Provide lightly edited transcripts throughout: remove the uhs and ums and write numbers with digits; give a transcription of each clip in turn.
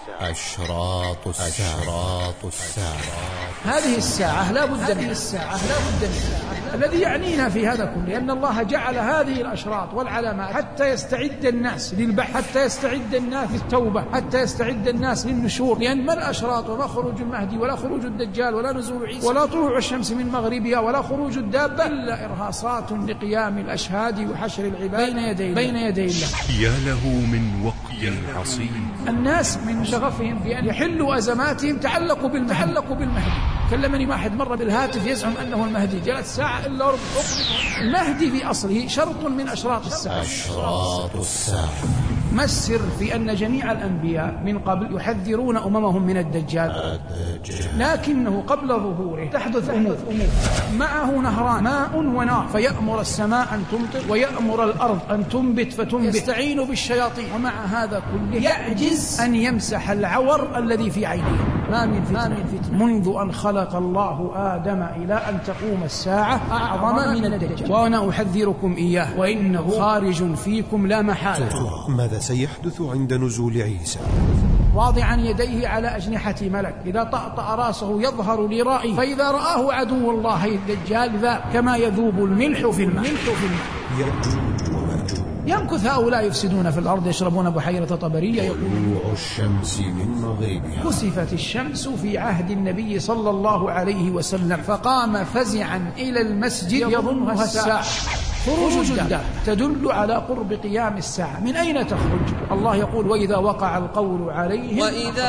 أشراط الساعة. هذه الساعة لا بد منها. الذي يعنينا في هذا كله أن الله جعل هذه الأشراط والعلامات حتى يستعد الناس للبحث، حتى يستعد الناس للتوبة، حتى يستعد الناس للنشور. لأن ما الأشراط وما خروج المهدي ولا خروج الدجال ولا نزول عيسى ولا طلوع الشمس من مغربها ولا خروج الدابة إلا إرهاصات لقيام الأشهاد وحشر العباد بين يدي الله. يا له من وقت حصين. الناس من شغفهم بأن يحلوا أزماتهم تعلقوا بالمهدي. كلمني واحد مرة بالهاتف يزعم أنه المهدي، جاءت ساعة إلا ربع. المهدي في أصله شرط من أشراط الساعة. أشراط الساعة. ما السر في أن جميع الأنبياء من قبل يحذرون أممهم من الدجال، لكنه قبل ظهوره تحدث أمور معه نهران ماء ونار، فيأمر السماء أن تمطر ويأمر الأرض أن تنبت فتنبت، يستعين بالشياطين، ومع هذا كله يعجز أن يمسح العور الذي في عينيه. ما من فتنة منذ أن خلق الله آدم إلى أن تقوم الساعة أعظم من الدجال، وأنا أحذركم إياه وإنه خارج فيكم لا محالة. ماذا سيحدث عند نزول عيسى؟ واضعا يديه على أجنحة ملك، إذا طأطأ راسه يظهر لرائه، فإذا رآه عدو الله الدجال ذاب كما يذوب الملح في الماء. يأجوج ومأجوج. يمكث هؤلاء يفسدون في الأرض، يشربون بحيرة طبرية. طلوع الشمس من مغربها. كسفت الشمس في عهد النبي صلى الله عليه وسلم، فقام فزعا إلى المسجد يظنها الساعة. خروج الدابة تدل على قرب قيام الساعة. من أين تخرج؟ الله يقول: وإذا وقع القول عليهم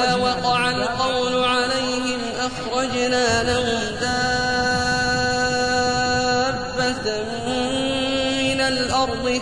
أخرجنا لهم دابة من الأرض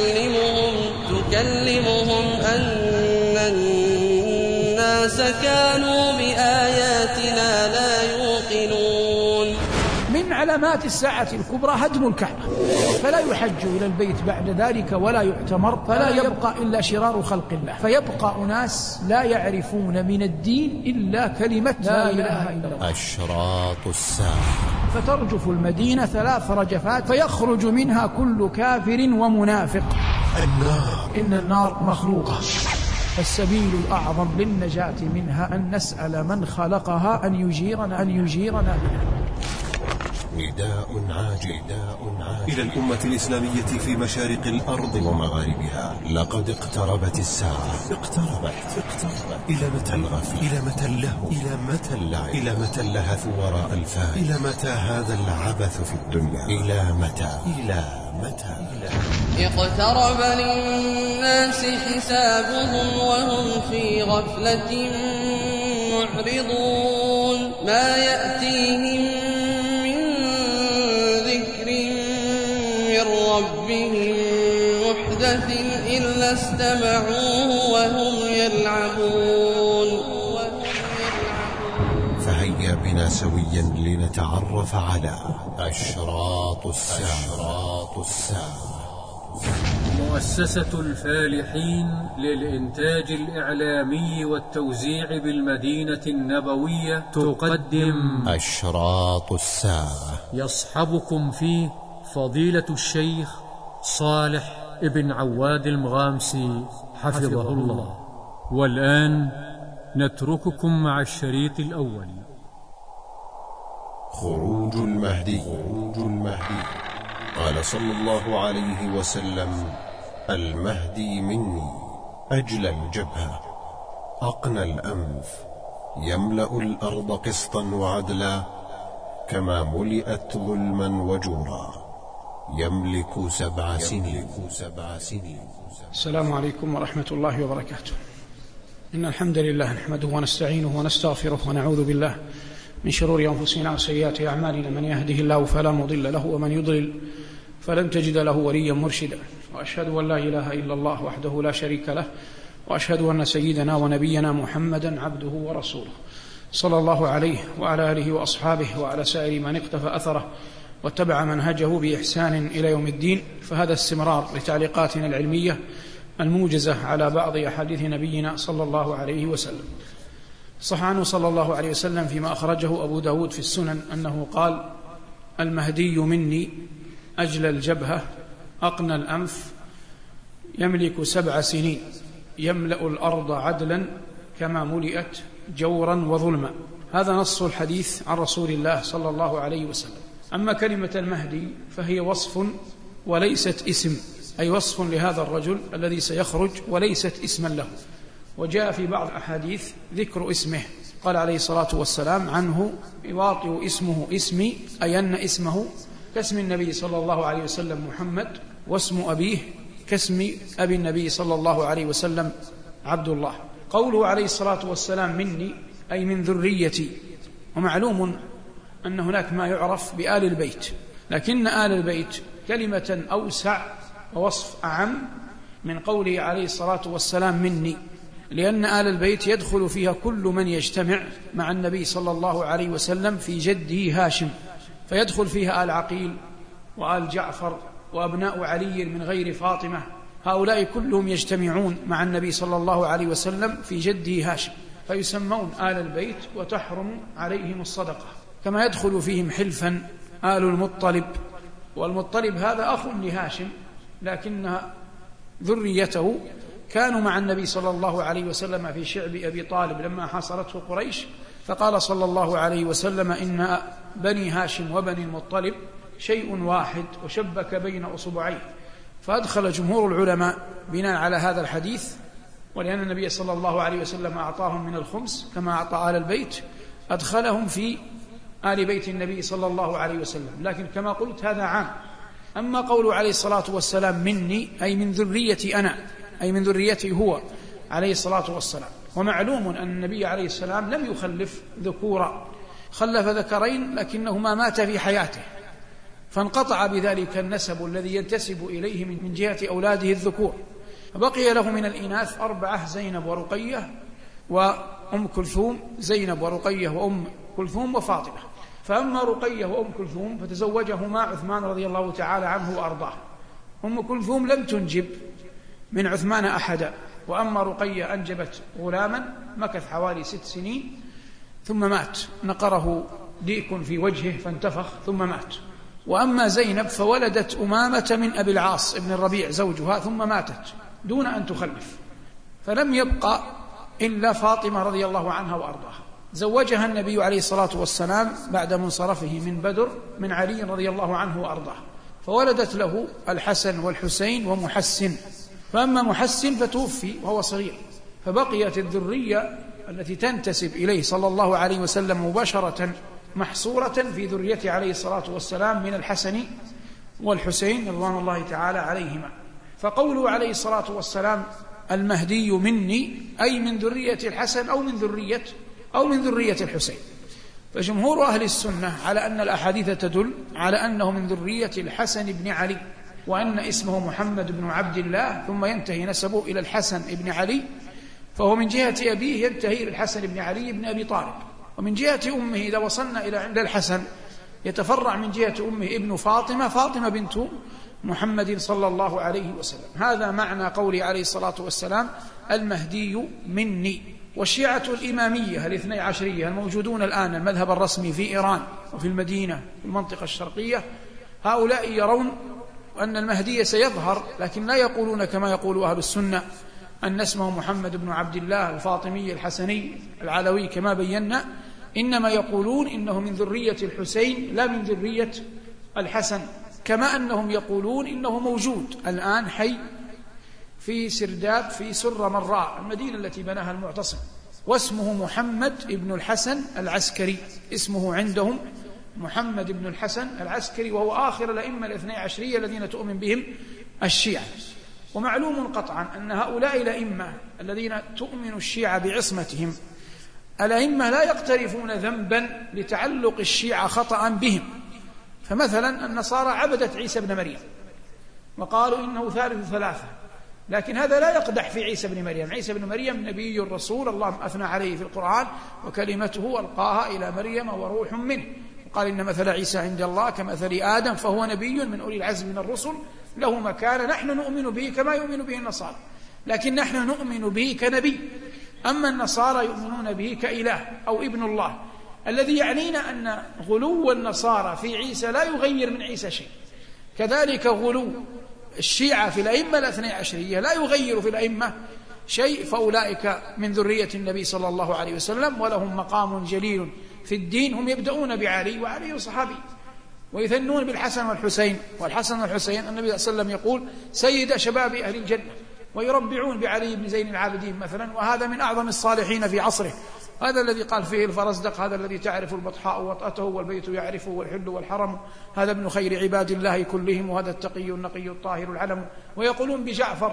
تكلمهم أن الناس كانوا بآياتنا لا يوقنون. من علامات الساعة الكبرى هدم الكعبة، فلا يحج إلى البيت بعد ذلك ولا يؤتمر، فلا يبقى إلا شرار خلق الله، فيبقى أناس لا يعرفون من الدين إلا كلمة لا إله إلا الله. أشراط الساعة. فترجف المدينة 3 رجفات، فيخرج منها كل كافر ومنافق. إن النار مخلوقة، فالسبيل الأعظم للنجاة منها أن نسأل من خلقها أن يجيرنا منها. نداء عاجل إلى الأمة الإسلامية في مشارق الأرض ومغاربها. لقد اقتربت الساعة. اقتربت. إلى متى الغفلة؟ إلى متى اللهو؟ إلى متى اللعب؟ إلى متى اللهث وراء الفاء؟ إلى متى هذا العبث في الدنيا؟ إلى متى؟ اقترب للناس حسابهم وهم في غفلة معرضون. ما يأتيهم من ذكر من ربهم محدث إلا استمعوه وهم يلعبون. فهيا بنا سويا لنتعرف على أشراط الساعة. مؤسسة الفالحين للإنتاج الإعلامي والتوزيع بالمدينة النبوية تقدم أشراط الساعة. يصحبكم فيه فضيلة الشيخ صالح ابن عواد المغامسي حفظه الله. والآن نترككم مع الشريط الأول. خروج المهدي. قال صلى الله عليه وسلم: المهدي مني، أجلى الجبهة، أقنى الأنف، يملأ الأرض قسطا وعدلا كما ملئت ظلما وجورا، يملك 7 سنين. السلام عليكم ورحمة الله وبركاته. إن الحمد لله نحمده ونستعينه ونستغفره ونعوذ بالله من شرور أنفسنا وسيئات أعمالنا. من يهده الله فلا مضل له ومن يضلل فلن تجد له وليا مرشدا. وأشهد أن لا إله إلا الله وحده لا شريك له، وأشهد أن سيدنا ونبينا محمدا عبده ورسوله، صلى الله عليه وعلى آله وأصحابه وعلى سائر من اقتفى أثره واتبع منهجه بإحسان إلى يوم الدين. فهذا استمرار لتعليقاتنا العلمية الموجزة على بعض أحاديث نبينا صلى الله عليه وسلم. صح عنه صلى الله عليه وسلم فيما أخرجه أبو داود في السنن أنه قال: المهدي مني، أجلى الجبهة، أقنى الأنف، يملك 7 سنين، يملأ الأرض عدلا كما ملئت جورا وظلما. هذا نص الحديث عن رسول الله صلى الله عليه وسلم. أما كلمة المهدي فهي وصف وليست اسم، أي وصف لهذا الرجل الذي سيخرج وليست اسما له. وجاء في بعض الأحاديث ذكر اسمه، قال عليه الصلاة والسلام عنه يواطئ اسمه اسمي، أي أن اسمه كاسم النبي صلى الله عليه وسلم محمد، واسم أبيه كاسم أبي النبي صلى الله عليه وسلم عبد الله. قوله عليه الصلاة والسلام مني أي من ذريتي. ومعلوم أن هناك ما يعرف بآل البيت، لكن آل البيت كلمة أوسع ووصف أعم من قوله عليه الصلاة والسلام مني، لأن آل البيت يدخل فيها كل من يجتمع مع النبي صلى الله عليه وسلم في جده هاشم، فيدخل فيها آل عقيل وآل جعفر وأبناء علي من غير فاطمة، هؤلاء كلهم يجتمعون مع النبي صلى الله عليه وسلم في جده هاشم، فيسمون آل البيت وتحرم عليهم الصدقة. كما يدخل فيهم حلفا آل المطلب، والمطلب هذا أخ لهاشم، لكن ذريته كانوا مع النبي صلى الله عليه وسلم في شعب أبي طالب لما حاصرته قريش، فقال صلى الله عليه وسلم إن بني هاشم وبني المطلب شيء واحد، وشبك بين أصبعيه. فأدخل جمهور العلماء بناء على هذا الحديث، ولأن النبي صلى الله عليه وسلم أعطاهم من الخمس كما أعطى آل البيت، أدخلهم في آل بيت النبي صلى الله عليه وسلم. لكن كما قلت هذا عام. أما قوله عليه الصلاة والسلام مني أي من ذريتي أنا، أي من ذريتي هو عليه الصلاة والسلام. ومعلوم أن النبي عليه السلام لم يخلف ذكورا، خلف ذكرين لكنهما مات في حياته، فانقطع بذلك النسب الذي ينتسب إليه من جهة أولاده الذكور، فبقي له من الإناث 4: زينب ورقية وأم كلثوم، زينب ورقية وأم كلثوم وفاطمة. فأما رقية وأم كلثوم فتزوجهما عثمان رضي الله تعالى عنه وأرضاه. أم كلثوم لم تنجب من عثمان أحدا، وأما رقية أنجبت غلاما مكث حوالي 6 سنين ثم مات، نقره ديك في وجهه فانتفخ ثم مات. وأما زينب فولدت أمامة من أبي العاص ابن الربيع زوجها ثم ماتت دون أن تخلف، فلم يبقى إلا فاطمة رضي الله عنها وأرضاها. زوجها النبي عليه الصلاة والسلام بعد منصرفه من بدر من علي رضي الله عنه وأرضاه، فولدت له الحسن والحسين ومحسن. فأما محسن فتوفي وهو صغير، فبقيت الذرية التي تنتسب إليه صلى الله عليه وسلم مباشرة محصورة في ذريته عليه الصلاة والسلام من الحسن والحسين رضوان الله تعالى عليهما. فقوله عليه الصلاة والسلام المهدي مني أي من ذرية الحسن أو من ذرية الحسين. فجمهور أهل السنة على أن الأحاديث تدل على أنه من ذرية الحسن بن علي، وأن اسمه محمد بن عبد الله ثم ينتهي نسبه إلى الحسن بن علي، فهو من جهة أبيه ينتهي إلى الحسن بن علي بن أبي طالب، ومن جهة أمه إذا وصلنا إلى عند الحسن يتفرع من جهة أمه ابن فاطمة بنت محمد صلى الله عليه وسلم. هذا معنى قوله عليه الصلاة والسلام المهدي مني. والشيعة الإمامية الاثني عشرية الموجودون الآن المذهب الرسمي في إيران وفي المدينة في المنطقة الشرقية، هؤلاء يرون أن المهدي سيظهر، لكن لا يقولون كما يقول أهل السنة أن اسمه محمد بن عبد الله الفاطمي الحسني العلوي كما بينا، إنما يقولون إنه من ذرية الحسين لا من ذرية الحسن، كما أنهم يقولون إنه موجود الآن حي في سرداب في سر مراء المدينة التي بناها المعتصم، واسمه محمد بن الحسن العسكري، اسمه عندهم محمد بن الحسن العسكري، وهو آخر الأئمة الاثني عشرية الذين تؤمن بهم الشيعة. ومعلوم قطعا أن هؤلاء الأئمة الذين تؤمن الشيعة بعصمتهم، الأئمة لا يقترفون ذنبا لتعلق الشيعة خطأ بهم. فمثلا النصارى عبدت عيسى بن مريم وقالوا إنه ثالث ثلاثة، لكن هذا لا يقدح في عيسى بن مريم. عيسى بن مريم نبي رسول الله أثنى عليه في القرآن، وكلمته ألقاها إلى مريم وروح منه، قال إن مثل عيسى عند الله كمثل آدم فهو نبي من أولي العزم من الرسل له مكانة نحن نؤمن به كما يؤمن به النصارى، لكن نحن نؤمن به كنبي، أما النصارى يؤمنون به كإله أو ابن الله. الذي يعنينا أن غلو النصارى في عيسى لا يغير من عيسى شيء، كذلك غلو الشيعة في الأئمة الاثني عشرية لا يغير في الأئمة شيء فأولئك من ذرية النبي صلى الله عليه وسلم، ولهم مقام جليل في الدين. هم يبدأون بعلي، وعلي صحابي، ويثنون بالحسن والحسين، والحسن والحسين النبي صلى الله عليه وسلم يقول سيد شباب أهل الجنة، ويربعون بعلي بن زين العابدين مثلا، وهذا من أعظم الصالحين في عصره. هذا الذي قال فيه الفرزدق: هذا الذي تعرف البطحاء وطأته والبيت يعرفه والحل والحرم، هذا ابن خير عباد الله كلهم، وهذا التقي النقي الطاهر العلم. ويقولون بجعفر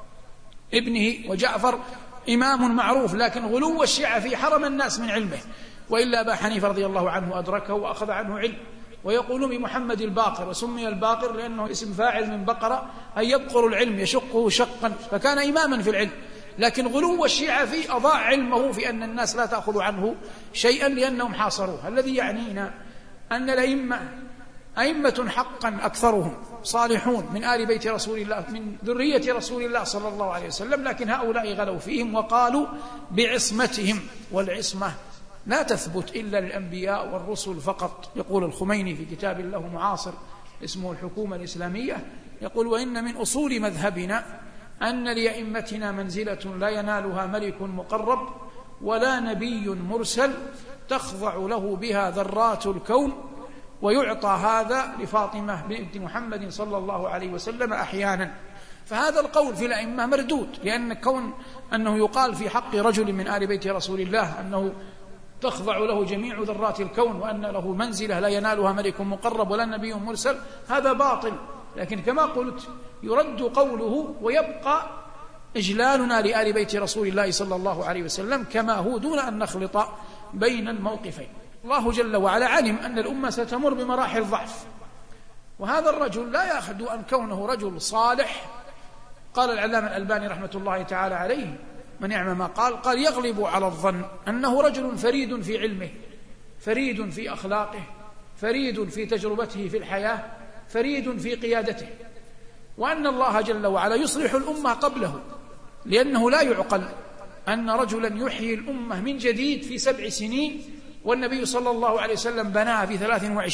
ابنه، وجعفر إمام معروف، لكن غلو الشيعة في حرم الناس من علمه، وإلا أبا حنيفة رضي الله عنه أدركه وأخذ عنه علم. ويقولون بمحمد الباقر، وسمي الباقر لأنه اسم فاعل من بقرة، أي يبقر العلم يشقه شقا، فكان إماما في العلم. لكن غلو الشيعة فيه أضاع علمه في أن الناس لا تأخذ عنه شيئا لأنهم حاصروه. الذي يعنينا أن الأئمة أئمة حقا أكثرهم صالحون من آل بيت رسول الله، من ذرية رسول الله صلى الله عليه وسلم، لكن هؤلاء غلوا فيهم وقالوا بعصمتهم، والعصمة لا تثبت إلا للأنبياء والرسل فقط. يقول الخميني في كتاب له معاصر اسمه الحكومة الإسلامية، يقول: وإن من أصول مذهبنا أن لأئمتنا منزلة لا ينالها ملك مقرب ولا نبي مرسل تخضع له بها ذرات الكون، ويعطى هذا لفاطمة بنت محمد صلى الله عليه وسلم أحيانا. فهذا القول في الأئمة مردود، لأن كون أنه يقال في حق رجل من آل بيت رسول الله أنه تخضع له جميع ذرات الكون، وأن له منزلة لا ينالها ملك مقرب ولا نبي مرسل، هذا باطل. لكن كما قلت يرد قوله، ويبقى إجلالنا لآل بيت رسول الله صلى الله عليه وسلم كما هو، دون أن نخلط بين الموقفين. الله جل وعلا علم أن الأمة ستمر بمراحل ضعف، وهذا الرجل لا يأخذ أن كونه رجل صالح. قال العلامة الألباني رحمة الله تعالى عليه: من يعمل ما قال يغلب على الظن أنه رجل فريد في علمه، فريد في أخلاقه، فريد في تجربته في الحياة، فريد في قيادته، وأن الله جل وعلا يصلح الأمة قبله، لأنه لا يعقل أن رجلا يحيي الأمة من جديد في 7 سنين، والنبي صلى الله عليه وسلم بناها في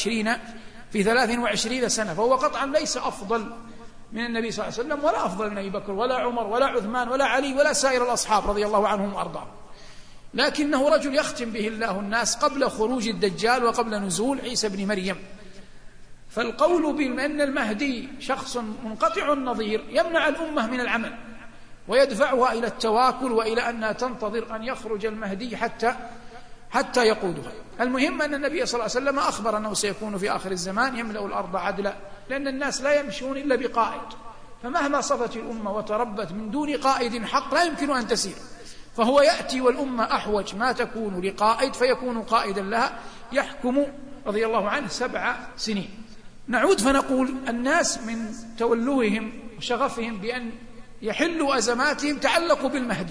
23 سنة، فهو قطعا ليس أفضل من النبي صلى الله عليه وسلم، ولا أفضل من أبي بكر ولا عمر ولا عثمان ولا علي ولا سائر الأصحاب رضي الله عنهم وأرضاهم، لكنه رجل يختم به الله الناس قبل خروج الدجال وقبل نزول عيسى بن مريم. فالقول بأن المهدي شخص منقطع النظير يمنع الأمة من العمل، ويدفعها إلى التواكل وإلى أنها تنتظر أن يخرج المهدي حتى يقودها. المهم أن النبي صلى الله عليه وسلم أخبر أنه سيكون في آخر الزمان يملأ الأرض عدلا، لأن الناس لا يمشون إلا بقائد، فمهما صفت الأمة وتربت من دون قائد حق لا يمكن أن تسير. فهو يأتي والأمة أحوج ما تكون لقائد، فيكون قائدا لها يحكم رضي الله عنه 7 سنين. نعود فنقول: الناس من تولوهم وشغفهم بأن يحلوا أزماتهم تعلقوا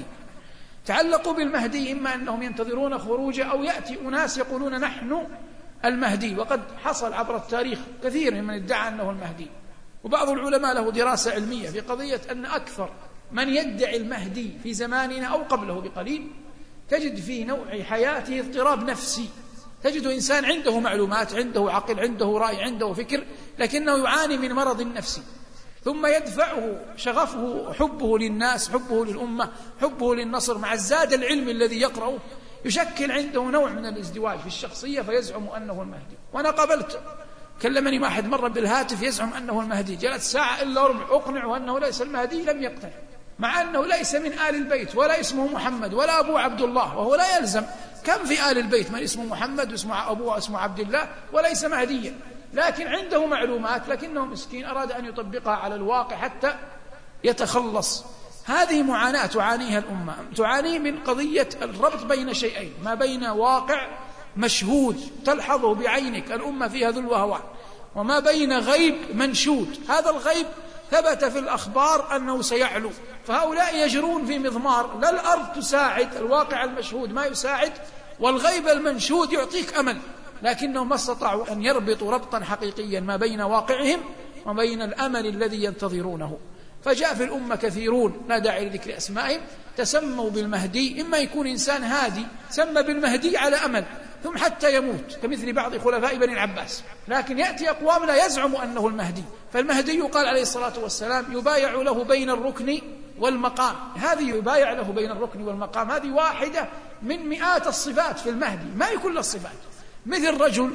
بالمهدي، إما أنهم ينتظرون خروجه، أو يأتي أناس يقولون نحن المهدي. وقد حصل عبر التاريخ كثير من ادعى أنه المهدي، وبعض العلماء له دراسة علمية في قضية أن أكثر من يدعي المهدي في زماننا أو قبله بقليل تجد في نوع حياته اضطراب نفسي، تجد إنسان عنده معلومات، عنده عقل، عنده رأي، عنده فكر، لكنه يعاني من مرض نفسي، ثم يدفعه شغفه، حبه للناس، حبه للأمة، حبه للنصر، مع الزاد العلمي الذي يقرأه، يشكل عنده نوع من الازدواج في الشخصية، فيزعم أنه المهدي. وأنا قابلت، كلمني ما أحد مرة بالهاتف يزعم أنه المهدي، جلست ساعة إلا ربع أقنعه أنه ليس المهدي، لم يقتنع، مع أنه ليس من آل البيت ولا اسمه محمد ولا أبو عبد الله، وهو لا يلزم. كم في آل البيت من اسمه محمد واسمه أبوه واسمه عبد الله وليس مهديا، لكن عنده معلومات، لكنه مسكين أراد أن يطبقها على الواقع حتى يتخلص. هذه معاناة تعانيها الأمة، تعاني من قضية الربط بين شيئين، ما بين واقع مشهود تلحظه بعينك الأمة فيها ذل وهوان، وما بين غيب منشود. هذا الغيب ثبت في الأخبار أنه سيعلو، فهؤلاء يجرون في مضمار، لا الأرض تساعد، الواقع المشهود ما يساعد، والغيب المنشود يعطيك أمل، لكنهم ما استطاعوا أن يربطوا ربطا حقيقيا ما بين واقعهم وبين الأمل الذي ينتظرونه. فجاء في الأمة كثيرون لا داعي لذكر أسمائهم تسموا بالمهدي، إما يكون إنسان هادي سمى بالمهدي على أمل ثم حتى يموت، كمثل بعض خلفاء بني العباس، لكن يأتي أقوام لا يزعم أنه المهدي. فالمهدي قال عليه الصلاة والسلام: يبايع له بين الركن والمقام، هذه يبايع له بين الركن والمقام، هذه واحدة من مئات الصفات في المهدي، ما يكون له الصفات. مثل رجل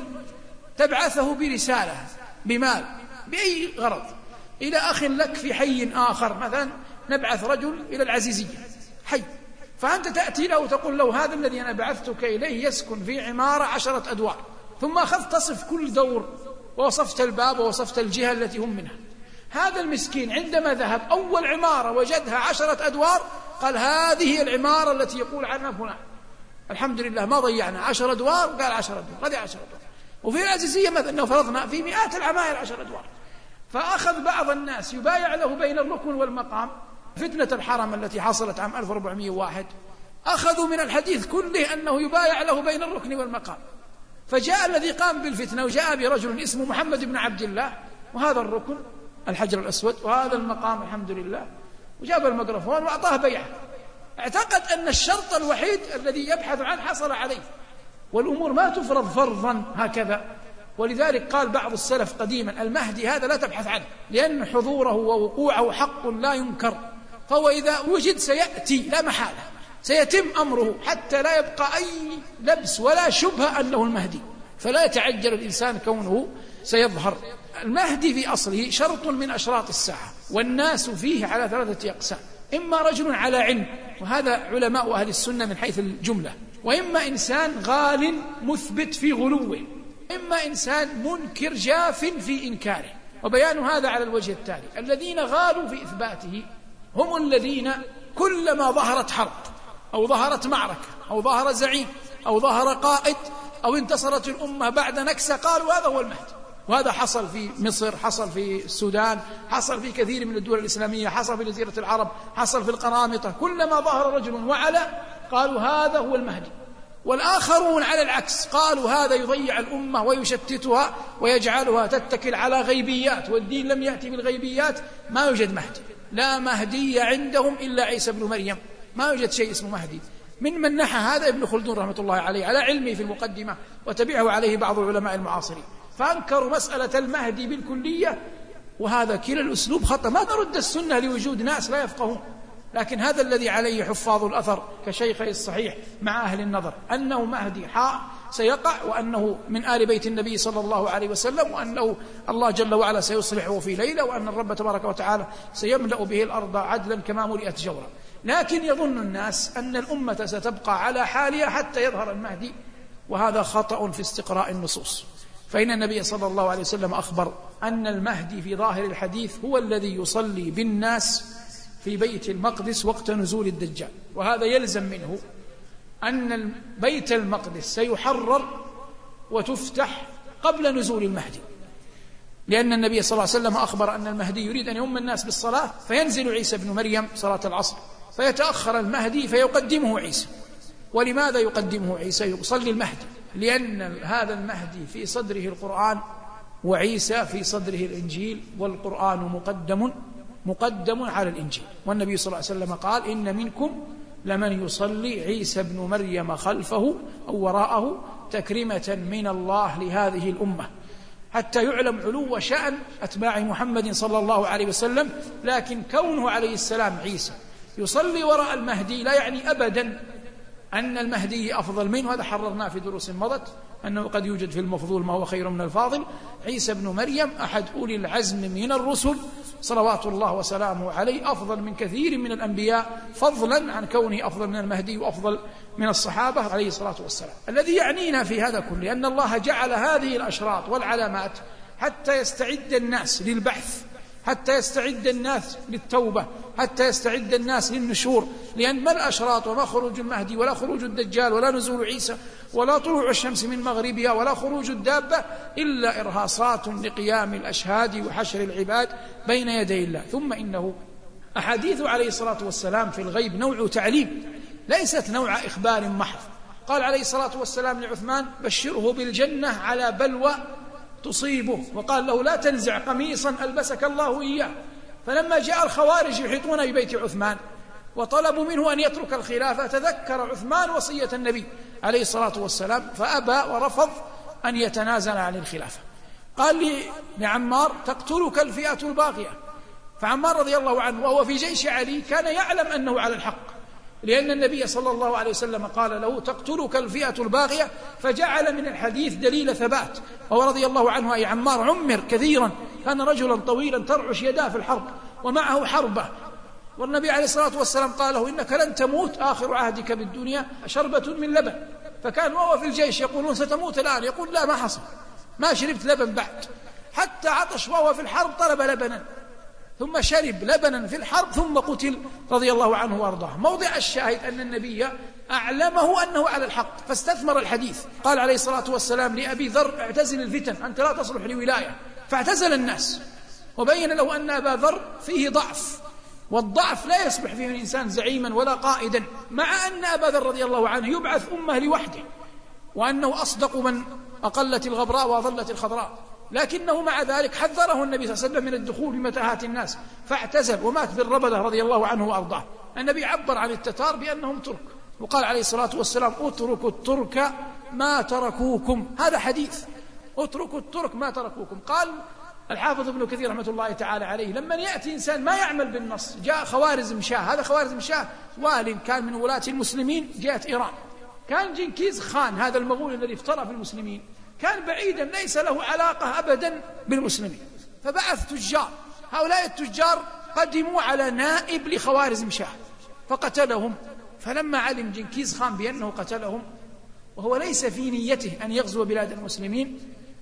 تبعثه برسالة بمال بأي غرض إلى أخ لك في حي آخر، مثلا نبعث رجل إلى العزيزية حي، فأنت تأتي له وتقول له هذا الذي أنا بعثتك إليه يسكن في عمارة 10 أدوار، ثم أخذت تصف كل دور ووصفت الباب ووصفت الجهة التي هم منها. هذا المسكين عندما ذهب أول عمارة وجدها 10 أدوار، قال هذه العمارة التي يقول عنها فلان، الحمد لله ما ضيعنا 10 أدوار، وقال 10 أدوار، هذه 10 أدوار. وفي العزيزية مثلا أنه فرضنا في مئات العماير 10 أدوار. فأخذ بعض الناس يبايع له بين الركن والمقام. فتنة الحرم التي حصلت عام 1401 أخذوا من الحديث كله أنه يبايع له بين الركن والمقام، فجاء الذي قام بالفتنة وجاء برجل اسمه محمد بن عبد الله، وهذا الركن الحجر الأسود وهذا المقام الحمد لله، وجاب الميكروفون وأعطاه بيعه، اعتقد أن الشرط الوحيد الذي يبحث عنه حصل عليه، والأمور ما تفرض فرضا هكذا. ولذلك قال بعض السلف قديما المهدي هذا لا تبحث عنه، لأن حضوره ووقوعه حق لا ينكر، فهو إذا وجد سيأتي لا محالة، سيتم أمره حتى لا يبقى أي لبس ولا شبهة أنه المهدي، فلا يتعجل الإنسان كونه سيظهر. المهدي في أصله شرط من أشراط الساعة، والناس فيه على 3 أقسام: إما رجل على علم، وهذا علماء أهل السنة من حيث الجملة، وإما إنسان غال مثبت في غلوه، إما إنسان منكر جاف في إنكاره. وبيان هذا على الوجه التالي: الذين غالوا في إثباته هم الذين كلما ظهرت حرب أو ظهرت معركة أو ظهر زعيم أو ظهر قائد أو انتصرت الأمة بعد نكسة قالوا هذا هو المهدي. وهذا حصل في مصر، حصل في السودان، حصل في كثير من الدول الإسلامية، حصل في جزيرة العرب، حصل في القرامطة، كلما ظهر رجل وعلى قالوا هذا هو المهدي. والآخرون على العكس قالوا هذا يضيع الأمة ويشتتها ويجعلها تتكل على غيبيات، والدين لم يأتي بالغيبيات، ما يوجد مهدي، لا مهدي عندهم إلا عيسى بن مريم، ما يوجد شيء اسمه مهدي. من نحى هذا ابن خلدون رحمة الله عليه على علمه في المقدمة، وتبعه عليه بعض العلماء المعاصرين، فأنكروا مسألة المهدي بالكلية، وهذا كلا الأسلوب خطأ. ما نرد السنة لوجود ناس لا يفقهون، لكن هذا الذي عليه حفاظ الأثر كشيخي الصحيح مع أهل النظر، أنه مهدي سيقع، وأنه من آل بيت النبي صلى الله عليه وسلم، وأنه الله جل وعلا سيصلحه في ليلة، وأن الرب تبارك وتعالى سيملأ به الأرض عدلا كما ملئت جورا. لكن يظن الناس أن الأمة ستبقى على حالها حتى يظهر المهدي، وهذا خطأ في استقراء النصوص. فإن النبي صلى الله عليه وسلم أخبر أن المهدي في ظاهر الحديث هو الذي يصلي بالناس في بيت المقدس وقت نزول الدجال، وهذا يلزم منه أن بيت المقدس سيحرر وتفتح قبل نزول المهدي، لأن النبي صلى الله عليه وسلم أخبر أن المهدي يريد أن يؤم الناس بالصلاة، فينزل عيسى بن مريم صلاة العصر، فيتأخر المهدي فيقدمه عيسى. ولماذا يقدمه عيسى؟ يصلي المهدي، لأن هذا المهدي في صدره القرآن، وعيسى في صدره الإنجيل، والقرآن مقدم على الإنجيل. والنبي صلى الله عليه وسلم قال: إن منكم لمن يصلي عيسى بن مريم خلفه أو وراءه تكريمة من الله لهذه الأمة، حتى يعلم علو شأن أتباع محمد صلى الله عليه وسلم. لكن كونه عليه السلام عيسى يصلي وراء المهدي لا يعني أبدا أن المهدي أفضل منه، هذا حررناه في دروس مضت، أنه قد يوجد في المفضول ما هو خير من الفاضل. عيسى بن مريم أحد أولي العزم من الرسل صلوات الله وسلامه عليه، أفضل من كثير من الأنبياء، فضلا عن كونه أفضل من المهدي وأفضل من الصحابة عليه الصلاة والسلام. الذي يعنينا في هذا كله أن الله جعل هذه الأشراط والعلامات حتى يستعد الناس للبحث، حتى يستعد الناس للتوبة، حتى يستعد الناس للنشور. لأن ما الأشراط وما خروج المهدي ولا خروج الدجال ولا نزول عيسى ولا طلوع الشمس من مغربها ولا خروج الدابة إلا إرهاصات لقيام الأشهاد وحشر العباد بين يدي الله. ثم إنه أحاديث عليه الصلاة والسلام في الغيب نوع تعليم، ليست نوع إخبار محض. قال عليه الصلاة والسلام لعثمان: بشره بالجنة على بلوى تصيبه، وقال له: لا تنزع قميصا ألبسك الله إياه. فلما جاء الخوارج يحيطون ببيت عثمان وطلبوا منه أن يترك الخلافة، تذكر عثمان وصية النبي عليه الصلاة والسلام فأبى ورفض أن يتنازل عن الخلافة. قال لعمار: تقتلك الفئة الباغية، فعمار رضي الله عنه وهو في جيش علي كان يعلم أنه على الحق، لأن النبي صلى الله عليه وسلم قال له: تقتلك الفئة الباغية، فجعل من الحديث دليل ثبات. وهو رضي الله عنه أي عمار عمر كثيرا، كان رجلا طويلا ترعش يداه في الحرب ومعه حربة، والنبي عليه الصلاة والسلام قال له: إنك لن تموت، آخر عهدك بالدنيا شربة من لبن. فكان وهو في الجيش يقولون: ستموت الآن، يقول: لا، ما حصل، ما شربت لبن بعد، حتى عطش وهو في الحرب طلب لبنا، ثم شرب لبنا في الحرب، ثم قتل رضي الله عنه وارضاه. موضع الشاهد أن النبي أعلمه أنه على الحق، فاستثمر الحديث. قال عليه الصلاة والسلام لأبي ذر: اعتزل الفتن، أنت لا تصلح لولاية، فاعتزل الناس، وبين له أن أبا ذر فيه ضعف، والضعف لا يصبح فيه الإنسان زعيما ولا قائدا، مع أن أبا ذر رضي الله عنه يبعث أمه لوحده، وأنه أصدق من أقلت الغبراء وأظلت الخضراء، لكنه مع ذلك حذره النبي صلى الله عليه وسلم من الدخول بمتاهات الناس فاعتزل، ومات في الربدة رضي الله عنه وأرضاه. النبي عبر عن التتار بأنهم ترك، وقال عليه الصلاة والسلام: اتركوا الترك ما تركوكم. هذا حديث، اتركوا الترك ما تركوكم. قال الحافظ ابن كثير رحمة الله تعالى عليه: لما يأتي إنسان ما يعمل بالنص، جاء خوارزم شاه، هذا خوارزم شاه وال كان من ولاة المسلمين جهة إيران، كان جنكيز خان هذا المغول الذي افترى في المسلمين، كان بعيدا ليس له علاقة أبدا بالمسلمين، فبعث تجار، هؤلاء التجار قدموا على نائب لخوارزم شاه فقتلهم. فلما علم جنكيز خان بأنه قتلهم وهو ليس في نيته أن يغزو بلاد المسلمين،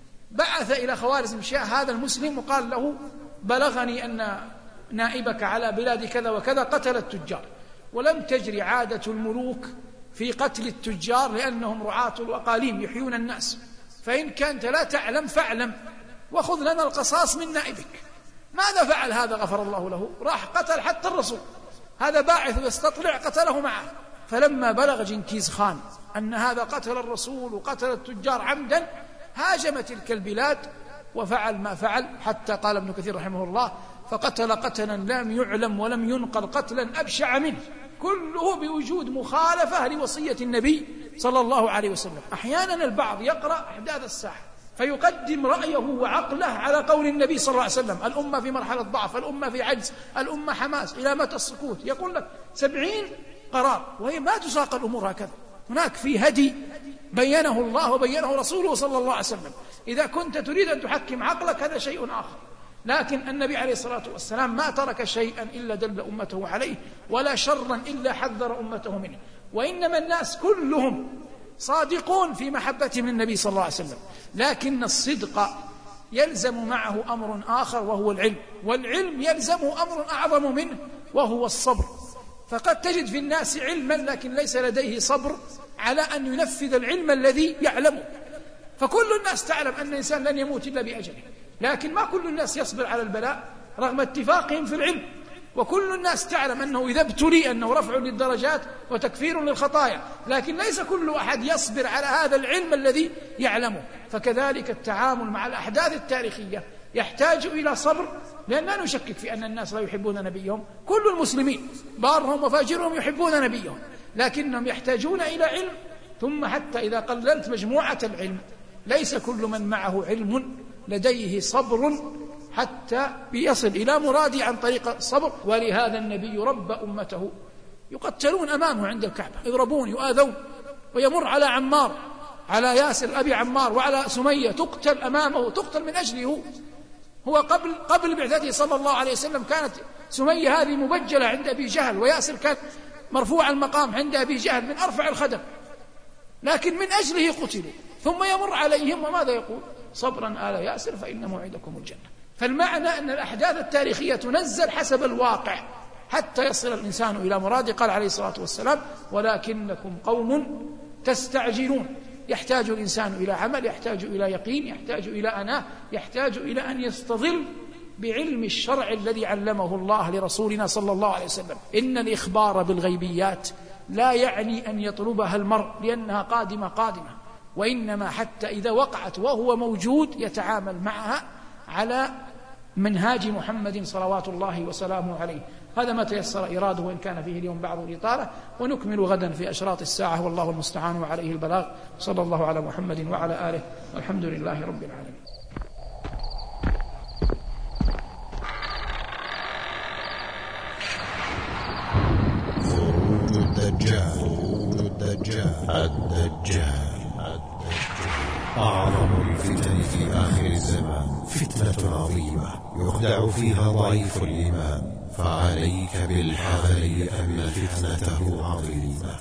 بعث إلى خوارزم شاه هذا المسلم وقال له: بلغني أن نائبك على بلاد كذا وكذا قتل التجار. ولم تجري عادة الملوك في قتل التجار، لأنهم رعاة الأقاليم يحيون الناس، فإن كنت لا تعلم فاعلم وخذ لنا القصاص من نائبك. ماذا فعل هذا غفر الله له؟ راح قتل حتى الرسول، هذا باعث يستطلع قتله معه. فلما بلغ جنكيز خان أن هذا قتل الرسول وقتل التجار عمدا، هاجم تلك البلاد وفعل ما فعل، حتى قال ابن كثير رحمه الله: فقتل قتلا لم يعلم ولم ينقل قتلا أبشع منه، كله بوجود مخالفة لوصية النبي صلى الله عليه وسلم. أحيانا البعض يقرأ أحداث الساحة فيقدم رأيه وعقله على قول النبي صلى الله عليه وسلم: الأمة في مرحلة ضعف، الأمة في عجز، الأمة حماس، إلى متى السكوت؟ يقول لك 70 قرار، وهي ما تساق الأمور هكذا. هناك في هدي بينه الله وبينه رسوله صلى الله عليه وسلم. إذا كنت تريد أن تحكم عقلك هذا شيء آخر، لكن النبي عليه الصلاة والسلام ما ترك شيئا إلا دل أمته عليه، ولا شرا إلا حذر أمته منه. وإنما الناس كلهم صادقون في محبتهم للنبي صلى الله عليه وسلم، لكن الصدق يلزم معه أمر آخر وهو العلم، والعلم يلزمه أمر أعظم منه وهو الصبر. فقد تجد في الناس علما لكن ليس لديه صبر على أن ينفذ العلم الذي يعلمه. فكل الناس تعلم أن الإنسان لن يموت إلا بأجله، لكن ما كل الناس يصبر على البلاء رغم اتفاقهم في العلم. وكل الناس تعلم أنه إذا ابتلي أنه رفع للدرجات وتكفير للخطايا، لكن ليس كل أحد يصبر على هذا العلم الذي يعلمه. فكذلك التعامل مع الأحداث التاريخية يحتاج إلى صبر، لأن لا نشكك في أن الناس لا يحبون نبيهم، كل المسلمين بارهم وفاجرهم يحبون نبيهم، لكنهم يحتاجون إلى علم. ثم حتى إذا قللت مجموعة العلم ليس كل من معه علم لديه صبر حتى يصل إلى مراده عن طريق الصبر. ولهذا النبي ربى أمته، يقتلون أمامه عند الكعبة، يضربون يؤاذون، ويمر على عمار، على ياسر أبي عمار، وعلى سمية تقتل أمامه، تقتل من أجله. هو قبل بعثته صلى الله عليه وسلم كانت سمية هذه مبجلة عند أبي جهل، وياسر كان مرفوع المقام عند أبي جهل من أرفع الخدم، لكن من أجله قتلوا. ثم يمر عليهم وماذا يقول؟ صبرا آل ياسر فإن موعدكم الجنة. فالمعنى أن الأحداث التاريخية تنزل حسب الواقع حتى يصل الإنسان إلى مراده. قال عليه الصلاة والسلام: ولكنكم قوم تستعجلون. يحتاج الإنسان إلى عمل، يحتاج إلى يقين، يحتاج إلى أناة، يحتاج إلى أن يستظل بعلم الشرع الذي علمه الله لرسولنا صلى الله عليه وسلم. إن الإخبار بالغيبيات لا يعني أن يطلبها المرء لأنها قادمة، وإنما حتى إذا وقعت وهو موجود يتعامل معها على منهاج محمد صلوات الله وسلامه عليه. هذا ما تيسر إراده، وإن كان فيه اليوم بعض الإطالة، ونكمل غدا في أشراط الساعة، والله المستعان وعليه البلاغ. صلى الله على محمد وعلى آله، والحمد لله رب العالمين. الدجال أعظم الفتن في آخر الزمان فتنة عظيمة يخدع فيها ضعيف الإيمان، فعليك بالحذر أن فتنته عظيمة.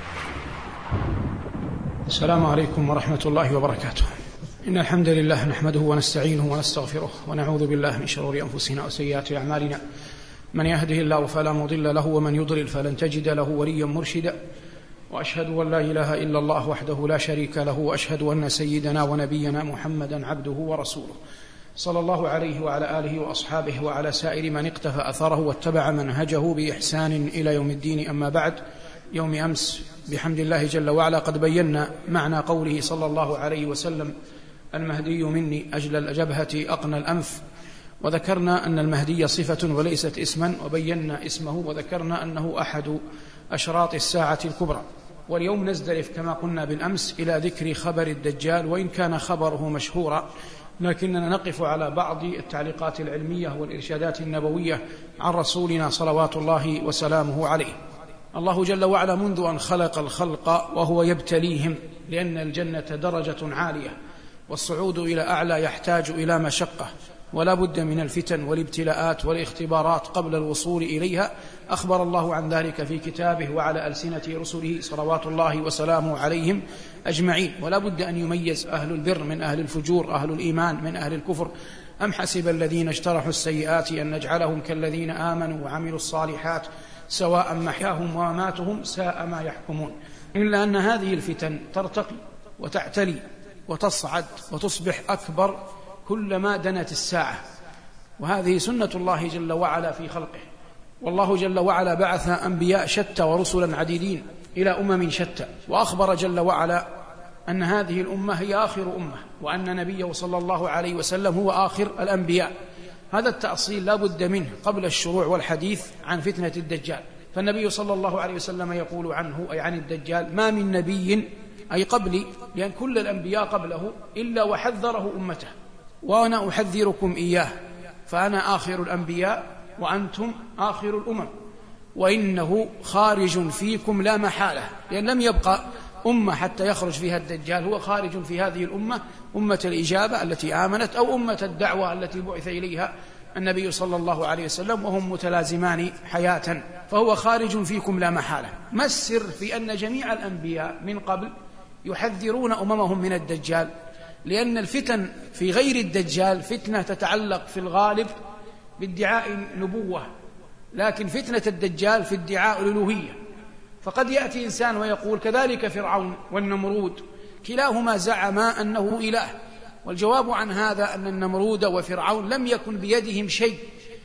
السلام عليكم ورحمة الله وبركاته. إن الحمد لله نحمده ونستعينه ونستغفره ونعوذ بالله من شرور أنفسنا وسيئات أعمالنا، من يهده الله فلا مضل له ومن يضلل فلن تجد له وليا مرشدا، وأشهد أن لا إله إلا الله وحده لا شريك له، وأشهد أن سيدنا ونبينا محمدا عبده ورسوله صلى الله عليه وعلى آله وأصحابه وعلى سائر من اقتفى أثره واتبع منهجه بإحسان إلى يوم الدين. أما بعد، يوم أمس بحمد الله جل وعلا قد بينا معنى قوله صلى الله عليه وسلم: المهدي مني أجل الجبهة أقنى الأنف، وذكرنا أن المهدي صفة وليست اسما، وبينا اسمه وذكرنا أنه أحد أشراط الساعة الكبرى. واليوم نزدلف كما قلنا بالأمس إلى ذكر خبر الدجال، وإن كان خبره مشهورا لكننا نقف على بعض التعليقات العلمية والإرشادات النبوية عن رسولنا صلوات الله وسلامه عليه. الله جل وعلا منذ أن خلق الخلق وهو يبتليهم، لأن الجنة درجة عالية والصعود إلى أعلى يحتاج إلى مشقة، ولا بد من الفتن والابتلاءات والاختبارات قبل الوصول إليها. أخبر الله عن ذلك في كتابه وعلى ألسنة رسله صلوات الله وسلامه عليهم أجمعين. ولا بد أن يميز أهل البر من أهل الفجور، أهل الإيمان من أهل الكفر. أم حسب الذين اجترحوا السيئات أن نجعلهم كالذين آمنوا وعملوا الصالحات سواء محياهم ومماتهم ساء ما يحكمون. إلا أن هذه الفتن ترتقي وتعتلي وتصعد وتصبح أكبر كلما دنت الساعة، وهذه سنة الله جل وعلا في خلقه. والله جل وعلا بعث أنبياء شتى ورسلا عديدين إلى أمم شتى، وأخبر جل وعلا أن هذه الأمة هي آخر أمة، وأن نبيه صلى الله عليه وسلم هو آخر الأنبياء. هذا التأصيل لا بد منه قبل الشروع والحديث عن فتنة الدجال. فالنبي صلى الله عليه وسلم يقول عنه أي عن الدجال: ما من نبي أي قبلي، لأن كل الأنبياء قبله، إلا وحذره أمته، وأنا أحذركم إياه، فأنا آخر الأنبياء وأنتم آخر الأمم، وإنه خارج فيكم لا محالة. لأن لم يبقى أمة حتى يخرج فيها الدجال، هو خارج في هذه الأمة، أمة الإجابة التي آمنت، أو أمة الدعوة التي بعث إليها النبي صلى الله عليه وسلم، وهم متلازمان حياة، فهو خارج فيكم لا محالة. ما السر في أن جميع الأنبياء من قبل يحذرون أممهم من الدجال؟ لأن الفتن في غير الدجال فتنة تتعلق في الغالب بادعاء النبوة، لكن فتنة الدجال في ادعاء الألوهية. فقد يأتي إنسان ويقول: كذلك فرعون والنمرود كلاهما زعم أنه إله. والجواب عن هذا أن النمرود وفرعون لم يكن بيدهم شيء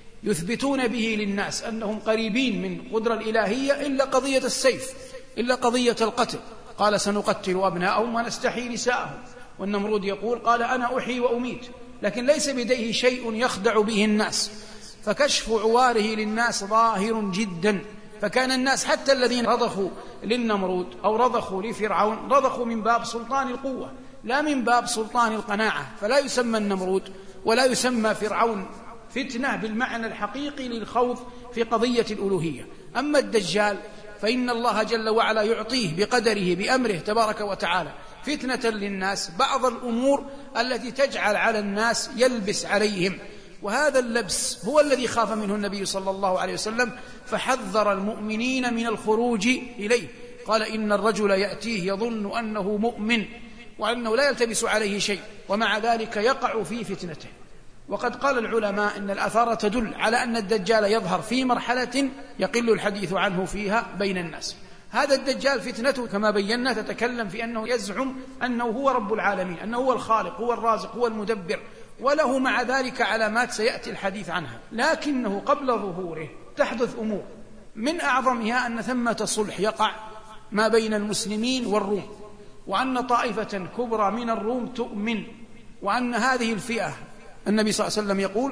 يثبتون به للناس أنهم قريبين من قدرة الإلهية إلا قضية السيف، إلا قضية القتل. قال: سنقتل أبناءهم ونستحيي نساءهم. والنمرود يقول: قال: أنا أحيي وأميت، لكن ليس بيده شيء يخدع به الناس. فكشف عواره للناس ظاهر جدا. فكان الناس حتى الذين رضخوا للنمرود أو رضخوا لفرعون رضخوا من باب سلطان القوة، لا من باب سلطان القناعة. فلا يسمى النمرود ولا يسمى فرعون فتنة بالمعنى الحقيقي للخوض في قضية الألوهية. أما الدجال فإن الله جل وعلا يعطيه بقدره بأمره تبارك وتعالى فتنة للناس بعض الأمور التي تجعل على الناس يلبس عليهم، وهذا اللبس هو الذي خاف منه النبي صلى الله عليه وسلم، فحذر المؤمنين من الخروج إليه. قال: إن الرجل يأتيه يظن أنه مؤمن وأنه لا يلتبس عليه شيء، ومع ذلك يقع في فتنته. وقد قال العلماء إن الآثار تدل على أن الدجال يظهر في مرحلة يقل الحديث عنه فيها بين الناس. هذا الدجال فتنته كما بينا تتكلم في أنه يزعم أنه هو رب العالمين، أنه هو الخالق، هو الرازق، هو المدبر، وله مع ذلك علامات سيأتي الحديث عنها. لكنه قبل ظهوره تحدث أمور، من أعظمها أن ثمة صلح يقع ما بين المسلمين والروم، وأن طائفة كبرى من الروم تؤمن، وأن هذه الفئة النبي صلى الله عليه وسلم يقول: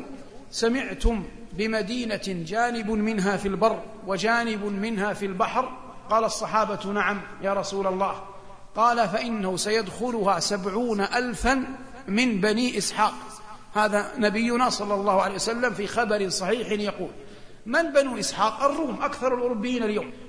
سمعتم بمدينة جانب منها في البر وجانب منها في البحر؟ قال الصحابة: نعم يا رسول الله. قال: فإنه سيدخلها 70,000 من بني إسحاق. هذا نبينا صلى الله عليه وسلم في خبر صحيح يقول. من بنو إسحاق؟ الروم، أكثر الأوروبيين اليوم.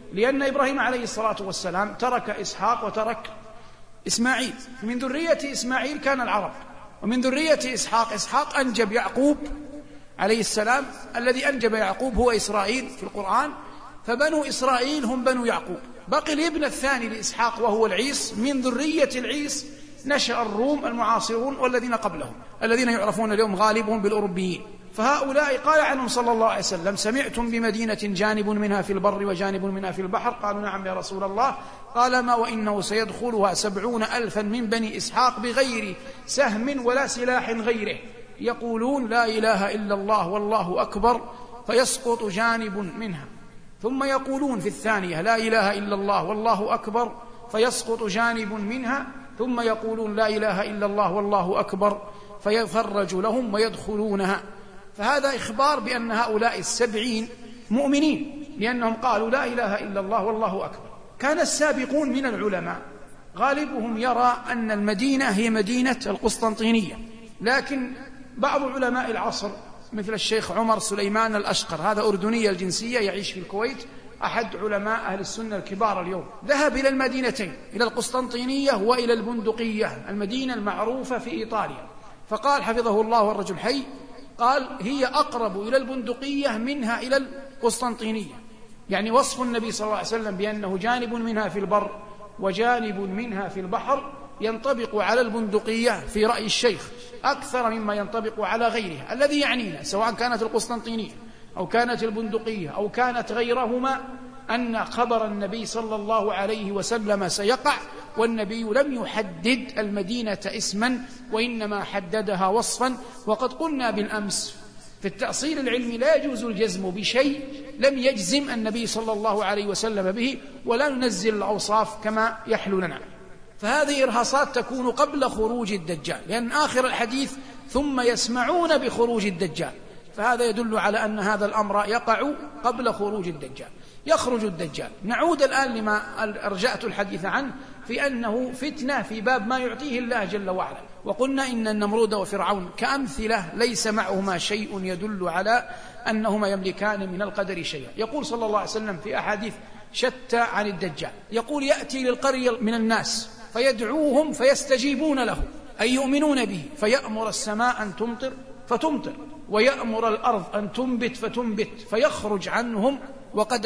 لأن إبراهيم عليه الصلاة والسلام ترك إسحاق وترك إسماعيل، من ذرية إسماعيل كان العرب، ومن ذرية إسحاق أنجب يعقوب عليه السلام، الذي أنجب يعقوب هو إسرائيل في القرآن، فبنو إسرائيل هم بنو يعقوب. بقي الابن الثاني لإسحاق وهو العيس، من ذرية العيس نشأ الروم المعاصرون والذين قبلهم الذين يعرفون اليوم غالبهم بالأوروبيين. فهؤلاء قال عنهم صلى الله عليه وسلم: سمعتم بمدينة جانب منها في البر وجانب منها في البحر؟ قالوا: نعم يا رسول الله. قال: ما وإنه سيدخلها 70,000 من بني إسحاق بغير سهم ولا سلاح غيره، يقولون لا إله إلا الله والله أكبر، فيسقط جانب منها، ثم يقولون في الثانية لا إله إلا الله والله أكبر، فيسقط جانب منها، ثم يقولون لا إله إلا الله والله أكبر، فيفرج لهم ويدخلونها. فهذا إخبار بأن هؤلاء 70 مؤمنين، لأنهم قالوا لا إله إلا الله والله أكبر. كان السابقون من العلماء غالبهم يرى أن المدينة هي مدينة القسطنطينية، لكن بعض علماء العصر مثل الشيخ عمر سليمان الأشقر، هذا أردني الجنسية يعيش في الكويت، أحد علماء أهل السنة الكبار اليوم، ذهب إلى المدينتين، إلى القسطنطينية وإلى البندقية، المدينة المعروفة في إيطاليا، فقال حفظه الله والرجل حي، قال هي أقرب إلى البندقية منها إلى القسطنطينية، يعني وصف النبي صلى الله عليه وسلم بأنه جانب منها في البر وجانب منها في البحر ينطبق على البندقية في رأي الشيخ أكثر مما ينطبق على غيرها. الذي يعنينا سواء كانت القسطنطينية أو كانت البندقية أو كانت غيرهما أن خبر النبي صلى الله عليه وسلم سيقع، والنبي لم يحدد المدينة اسما وإنما حددها وصفا. وقد قلنا بالأمس في التأصيل العلمي لا يجوز الجزم بشيء لم يجزم النبي صلى الله عليه وسلم به، ولا ننزل الأوصاف كما يحلو لنا. فهذه إرهاصات تكون قبل خروج الدجال، لأن آخر الحديث ثم يسمعون بخروج الدجال، فهذا يدل على أن هذا الأمر يقع قبل خروج الدجال. يخرج الدجال. نعود الآن لما أرجأت الحديث عنه، في أنه فتنة في باب ما يعطيه الله جل وعلا. وقلنا إن النمرود وفرعون كأمثلة ليس معهما شيء يدل على أنهما يملكان من القدر شيئا. يقول صلى الله عليه وسلم في أحاديث شتى عن الدجال، يقول يأتي للقرية من الناس فيدعوهم فيستجيبون له أي يؤمنون به، فيأمر السماء أن تمطر فتمطر، ويأمر الأرض أن تنبت فتنبت، فيخرج عنهم وقد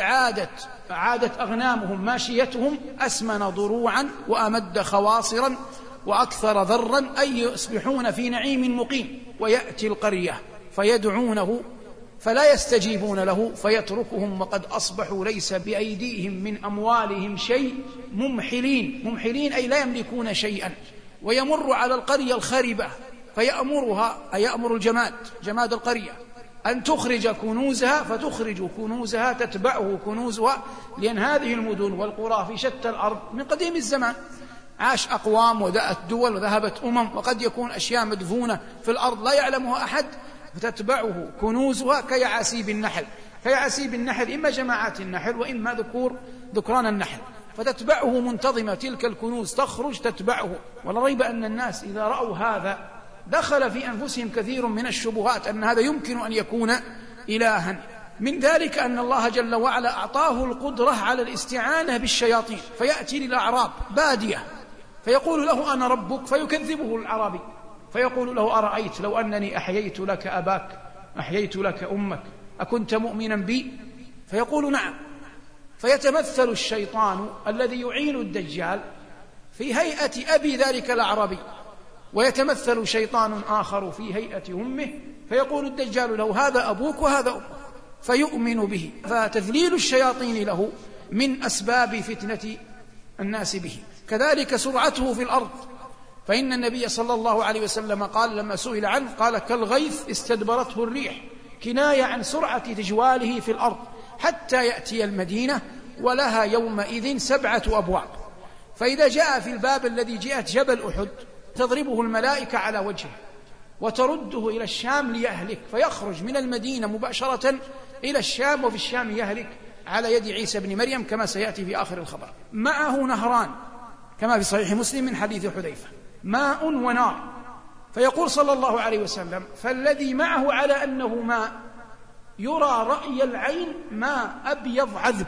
عادت أغنامهم ماشيتهم أسمن ضروعا وأمد خواصرا وأكثر ذرا، أي يصبحون في نعيم مقيم. ويأتي القرية فيدعونه فلا يستجيبون له فيتركهم وقد أصبحوا ليس بأيديهم من أموالهم شيء، ممحلين أي لا يملكون شيئا. ويمر على القرية الخربة فيأمرها، أي يأمر جماد القرية أن تخرج كنوزها، فتخرج كنوزها تتبعه كنوزها، لأن هذه المدن والقرى في شتى الأرض من قديم الزمان عاش أقوام ودأت دول وذهبت وقد يكون أشياء مدفونة في الأرض لا يعلمها أحد، فتتبعه كنوزها كيعاسيب النحل، إما جماعات النحل وإما ذكران النحل، فتتبعه منتظمة تلك الكنوز تخرج تتبعه. ولا ريب أن الناس إذا رأوا هذا دخل في أنفسهم كثير من الشبهات أن هذا يمكن أن يكون إلها. من ذلك أن الله جل وعلا أعطاه القدرة على الاستعانة بالشياطين، فيأتي للأعراب بادية فيقول له أنا ربك، فيكذبه الأعرابي فيقول له أرأيت لو أنني أحييت لك أباك، أحييت لك أمك، أكنت مؤمنا بي؟ فيقول نعم. فيتمثل الشيطان الذي يعين الدجال في هيئة أبي ذلك الأعرابي، ويتمثل شيطان آخر في هيئة أمه، فيقول الدجال له هذا أبوك وهذا أمك، فيؤمن به. فتذليل الشياطين له من أسباب فتنة الناس به. كذلك سرعته في الأرض، فإن النبي صلى الله عليه وسلم قال لما سئل عنه قال كالغيث استدبرته الريح، كناية عن سرعة تجواله في الأرض حتى يأتي المدينة، ولها يومئذ 7 أبواب. فإذا جاء في الباب الذي جاءت جبل أحد تضربه الملائكة على وجهه وترده إلى الشام ليهلك، فيخرج من المدينة مباشرة إلى الشام، وفي الشام يهلك على يد عيسى بن مريم كما سيأتي في آخر الخبر. معه نهران كما في صحيح مسلم من حديث حذيفة، ماء ونار. فيقول صلى الله عليه وسلم فالذي معه على أنه ماء يرى رأي العين، ماء أبيض عذب،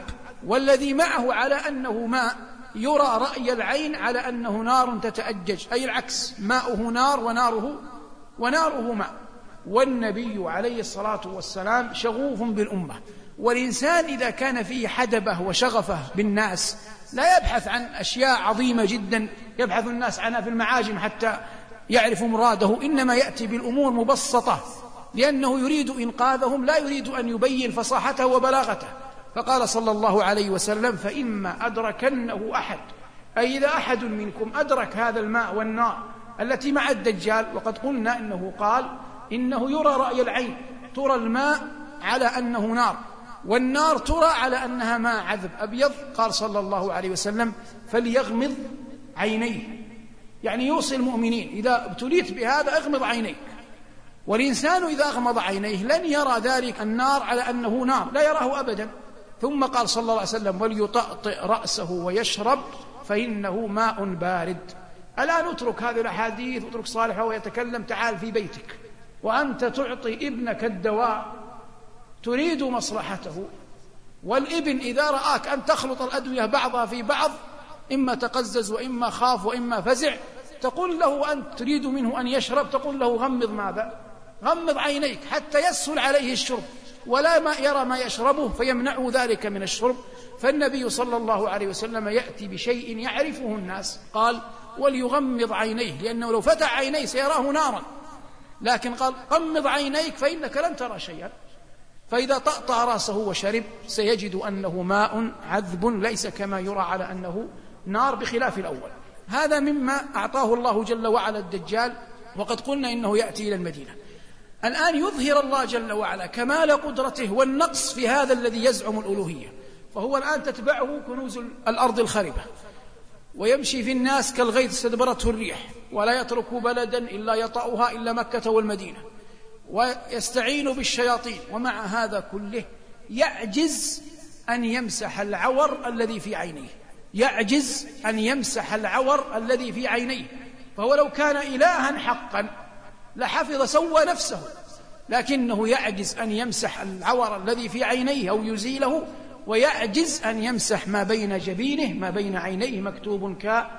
والذي معه على أنه ماء يرى رأي العين على أنه نار تتأجج، أي العكس، ماؤه نار وناره ماء. والنبي عليه الصلاة والسلام شغوف بالأمة، والإنسان إذا كان فيه حدبة وشغفه بالناس لا يبحث عن أشياء عظيمة جدا يبحث الناس عنها في المعاجم حتى يعرفوا مراده، إنما يأتي بالأمور مبسطة لأنه يريد إنقاذهم، لا يريد أن يبين فصاحته وبلاغته. فقال صلى الله عليه وسلم: فإما أدركنه أحد، أي إذا أحد منكم أدرك هذا الماء والنار التي مع الدجال، وقد قلنا إنه قال إنه يرى رأي العين، ترى الماء على أنه نار، والنار ترى على أنها ماء عذب أبيض. قال صلى الله عليه وسلم: فليغمض عينيه، يعني يوصي المؤمنين إذا ابتليت بهذا اغمض عينيك. والإنسان إذا أغمض عينيه لن يرى ذلك النار على أنه نار، لا يراه أبدا. ثم قال صلى الله عليه وسلم: وليطأطئ رأسه ويشرب فإنه ماء بارد. ألا نترك هذه الأحاديث واترك صالح وهو يتكلم، تعال في بيتك وأنت تعطي ابنك الدواء تريد مصلحته، والابن إذا رآك أن تخلط الأدوية بعضها في بعض إما تقزز وإما خاف وإما فزع، تقول له أنت تريد منه أن يشرب، تقول له غمض ماذا؟ غمض عينيك حتى يسهل عليه الشرب ولا ما يرى ما يشربه فيمنعه ذلك من الشرب. فالنبي صلى الله عليه وسلم يأتي بشيء يعرفه الناس، قال: وليغمض عينيه، لأنه لو فتح عينيه سيراه نارا، لكن قال: غمض عينيك فإنك لن ترى شيئا. فإذا طأطأ رأسه وشرب سيجد أنه ماء عذب ليس كما يرى على أنه نار بخلاف الأول. هذا مما أعطاه الله جل وعلا الدجال، وقد قلنا إنه يأتي إلى المدينة. الآن يظهر الله جل وعلا كمال قدرته والنقص في هذا الذي يزعم الألوهية، فهو الآن تتبعه كنوز الأرض الخربة، ويمشي في الناس كالغيث استدبرته الريح، ولا يترك بلدا إلا يطأها إلا مكة والمدينة، ويستعين بالشياطين. ومع هذا كله يعجز أن يمسح العور الذي في عينيه، يعجز أن يمسح العور الذي في عينيه. فهو لو كان إلها حقا لحفظ سوى نفسه، لكنه يعجز أن يمسح العور الذي في عينيه أو يزيله، ويعجز أن يمسح ما بين جبينه ما بين عينيه مكتوب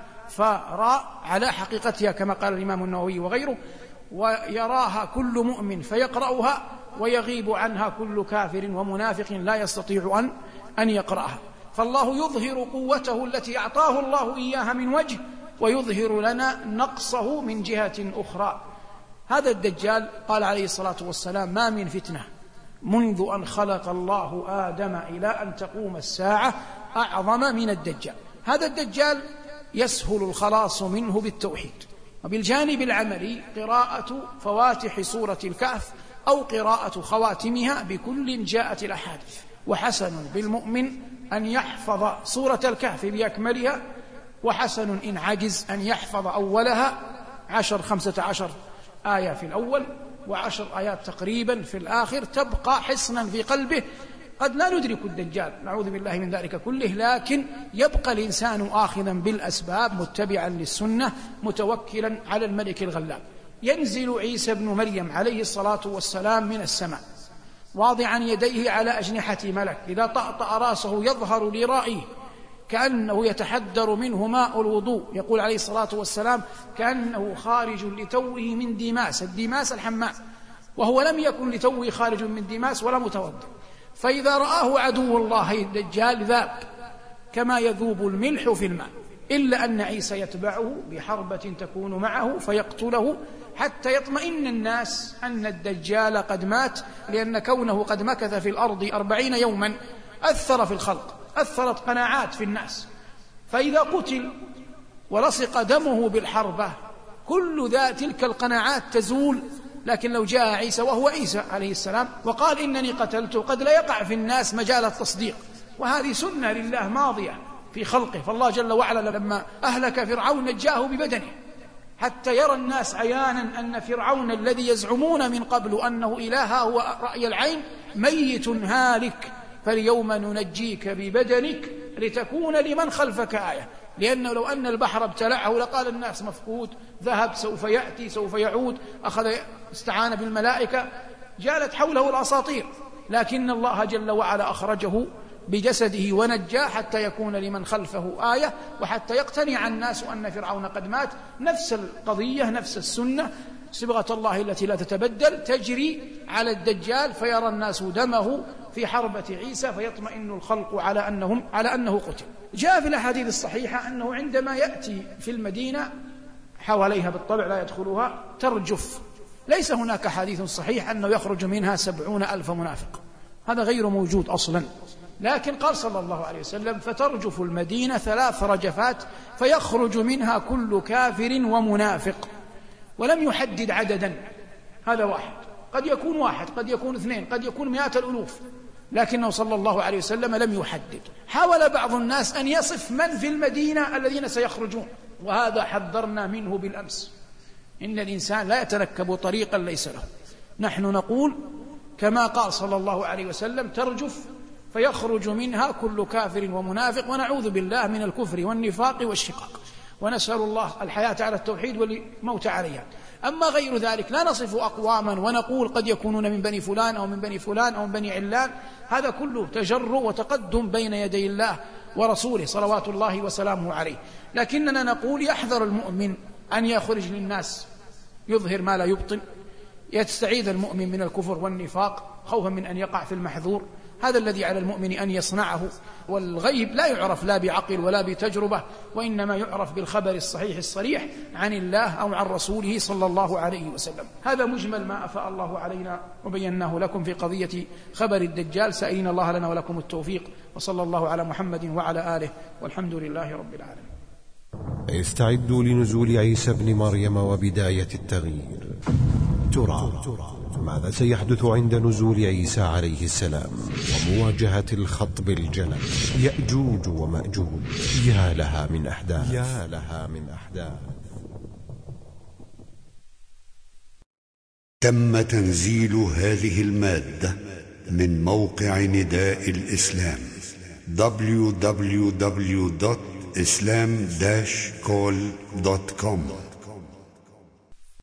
كافراء على حقيقتها كما قال الإمام النووي وغيره، ويراها كل مؤمن فيقرأها، ويغيب عنها كل كافر ومنافق لا يستطيع أن يقرأها. فالله يظهر قوته التي أعطاه الله إياها من وجه، ويظهر لنا نقصه من جهة أخرى. هذا الدجال قال عليه الصلاة والسلام: ما من فتنة منذ أن خلق الله آدم إلى أن تقوم الساعة أعظم من الدجال. هذا الدجال يسهل الخلاص منه بالتوحيد، وبالجانب العملي قراءة فواتح سورة الكهف أو قراءة خواتمها بكل جاءت الأحاديث. وحسن بالمؤمن أن يحفظ سورة الكهف بأكملها، وحسن إن عجز أن يحفظ أولها 15 آية في الأول و10 آيات تقريبا في الآخر، تبقى حصنا في قلبه. قد لا ندرك الدجال، نعوذ بالله من ذلك كله، لكن يبقى الإنسان آخذا بالأسباب متبعا للسنة متوكلا على الملك الغلاب. ينزل عيسى بن مريم عليه الصلاة والسلام من السماء واضعا يديه على أجنحة ملك، إذا طأطأ راسه يظهر لرائه كأنه يتحدر منه ماء الوضوء. يقول عليه الصلاة والسلام: كأنه خارج لتوه من ديماس، الديماس الحمام، وهو لم يكن لتوه خارج من ديماس ولا متوضئ. فإذا رآه عدو الله الدجال ذاب كما يذوب الملح في الماء، إلا أن عيسى يتبعه بحربة تكون معه فيقتله حتى يطمئن الناس أن الدجال قد مات، لأن كونه قد مكث في الأرض 40 يوما أثر في الخلق، أثرت قناعات في الناس. فإذا قتل ولصق دمه بالحربة كل تلك القناعات تزول. لكن لو جاء عيسى وهو عيسى عليه السلام وقال: إنني قتلته، قد لا يقع في الناس مجال التصديق، وهذه سنة لله ماضية في خلقه. فالله جل وعلا لما أهلك فرعون نجاه ببدنه حتى يرى الناس عيانا أن فرعون الذي يزعمون من قبل أنه إله هو رأي العين ميت هالك، فاليوم ننجيك ببدنك لتكون لمن خلفك آية. لأنه لو أن البحر ابتلعه لقال الناس مفقود، ذهب، سوف يأتي، سوف يعود، أخذ استعان بالملائكة، جالت حوله الأساطير. لكن الله جل وعلا أخرجه بجسده ونجاه حتى يكون لمن خلفه آية، وحتى يقتنع الناس أن فرعون قد مات. نفس القضية، نفس السنة، صبغة الله التي لا تتبدل تجري على الدجال، فيرى الناس دمه في حربة عيسى فيطمئن الخلق على أنه قتل. جاء في الأحاديث الصحيحة أنه عندما يأتي في المدينة، حواليها بالطبع لا يدخلها، ترجف. ليس هناك حديث صحيح أنه يخرج منها 70,000 منافق، هذا غير موجود أصلا. لكن قال صلى الله عليه وسلم: فترجف المدينة 3 رجفات فيخرج منها كل كافر ومنافق. ولم يحدد عددا، هذا واحد، قد يكون واحد، قد يكون 2، قد يكون 100,000، لكنه صلى الله عليه وسلم لم يحدد. حاول بعض الناس أن يصف من في المدينة الذين سيخرجون، وهذا حذرنا منه بالأمس. إن الإنسان لا يتركب طريقا ليس له. نحن نقول كما قال صلى الله عليه وسلم: ترجف فيخرج منها كل كافر ومنافق، ونعوذ بالله من الكفر والنفاق والشقاق، ونسأل الله الحياة على التوحيد والموت عليها. أما غير ذلك لا نصف أقواما ونقول قد يكونون من بني فلان أو من بني فلان أو من بني علان، هذا كله تجرؤ وتقدم بين يدي الله ورسوله صلوات الله وسلامه عليه. لكننا نقول يحذر المؤمن أن يخرج للناس يظهر ما لا يبطن، يستعيذ المؤمن من الكفر والنفاق خوفا من أن يقع في المحذور. هذا الذي على المؤمن أن يصنعه. والغيب لا يعرف لا بعقل ولا بتجربة، وإنما يعرف بالخبر الصحيح الصريح عن الله أو عن رسوله صلى الله عليه وسلم. هذا مجمل ما أفاء الله علينا وبيناه لكم في قضية خبر الدجال، سألنا الله لنا ولكم التوفيق، وصلى الله على محمد وعلى آله، والحمد لله رب العالمين. استعدوا لنزول عيسى ابن مريم وبداية التغيير. ترى ماذا سيحدث عند نزول عيسى عليه السلام ومواجهة الخطب الجلل؟ يأجوج ومأجوج، يا لها من أحداث. تم تنزيل هذه المادة من موقع نداء الإسلام www.islam-call.com